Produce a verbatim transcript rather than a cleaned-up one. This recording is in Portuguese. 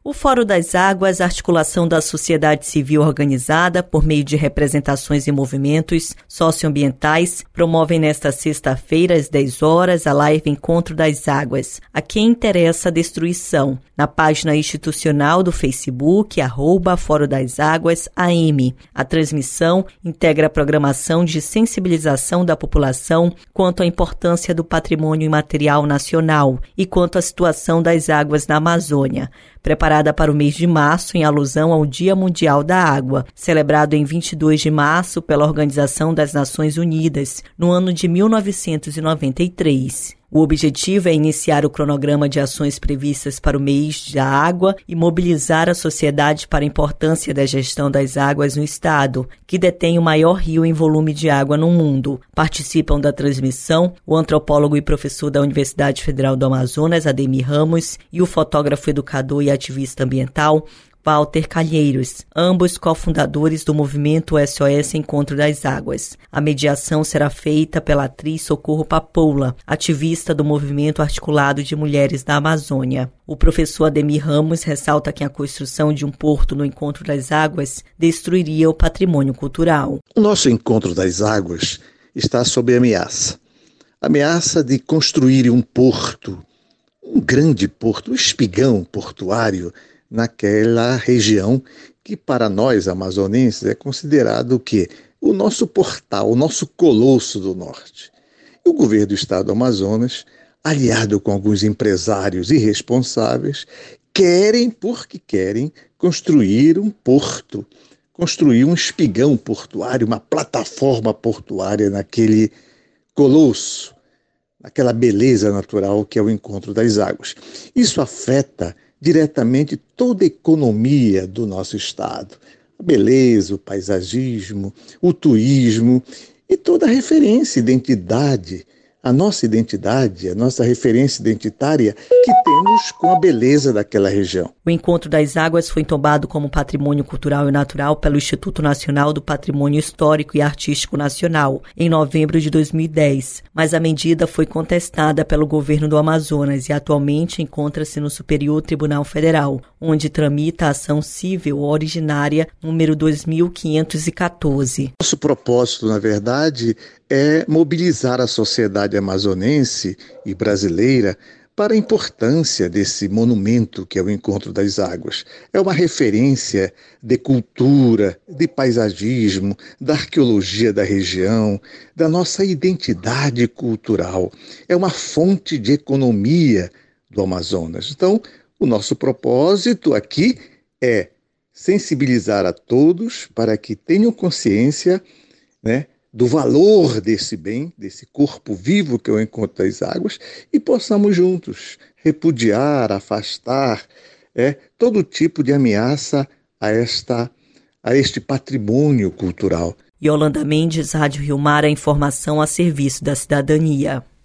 O Fórum das Águas, articulação da sociedade civil organizada por meio de representações e movimentos socioambientais, promovem nesta sexta-feira, às dez horas, a live Encontro das Águas. A quem interessa a destruição, na página institucional do Facebook, arroba Fórum das Águas A M. A transmissão integra a programação de sensibilização da população quanto à importância do patrimônio imaterial nacional e quanto à situação das águas na Amazônia, preparada para o mês de março em alusão ao Dia Mundial da Água, celebrado em vinte e dois de março pela Organização das Nações Unidas, no ano de mil novecentos e noventa e três. O objetivo é iniciar o cronograma de ações previstas para o mês da água e mobilizar a sociedade para a importância da gestão das águas no estado, que detém o maior rio em volume de água no mundo. Participam da transmissão o antropólogo e professor da Universidade Federal do Amazonas, Ademir Ramos, e o fotógrafo, educador e ativista ambiental, Walter Calheiros, ambos cofundadores do movimento S O S Encontro das Águas. A mediação será feita pela atriz Socorro Papoula, ativista do movimento articulado de mulheres da Amazônia. O professor Ademir Ramos ressalta que a construção de um porto no Encontro das Águas destruiria o patrimônio cultural. O nosso Encontro das Águas está sob ameaça. Ameaça de construir um porto, um grande porto, um espigão portuário, naquela região que para nós amazonenses é considerado o quê? O nosso portal, o nosso colosso do norte. E o governo do estado do Amazonas, aliado com alguns empresários irresponsáveis, querem, porque querem, construir um porto, construir um espigão portuário, uma plataforma portuária naquele colosso, naquela beleza natural que é o Encontro das Águas. Isso afeta diretamente toda a economia do nosso estado. A beleza, o paisagismo, o turismo e toda a referência, identidade, a nossa identidade, a nossa referência identitária que temos com a beleza daquela região. O Encontro das Águas foi tombado como patrimônio cultural e natural pelo Instituto Nacional do Patrimônio Histórico e Artístico Nacional, em novembro de dois mil e dez, mas a medida foi contestada pelo governo do Amazonas e atualmente encontra-se no Superior Tribunal Federal, onde tramita a ação civil originária número dois mil quinhentos e quatorze. Nosso propósito, na verdade, é mobilizar a sociedade amazonense e brasileira para a importância desse monumento que é o Encontro das Águas. É uma referência de cultura, de paisagismo, da arqueologia da região, da nossa identidade cultural. É uma fonte de economia do Amazonas. Então, o nosso propósito aqui é sensibilizar a todos para que tenham consciência, né, do valor desse bem, desse corpo vivo que é o Encontro das Águas, e possamos juntos repudiar, afastar é, todo tipo de ameaça a, esta, a este patrimônio cultural. Yolanda Mendes, Rádio Rio Mar, a informação a serviço da cidadania.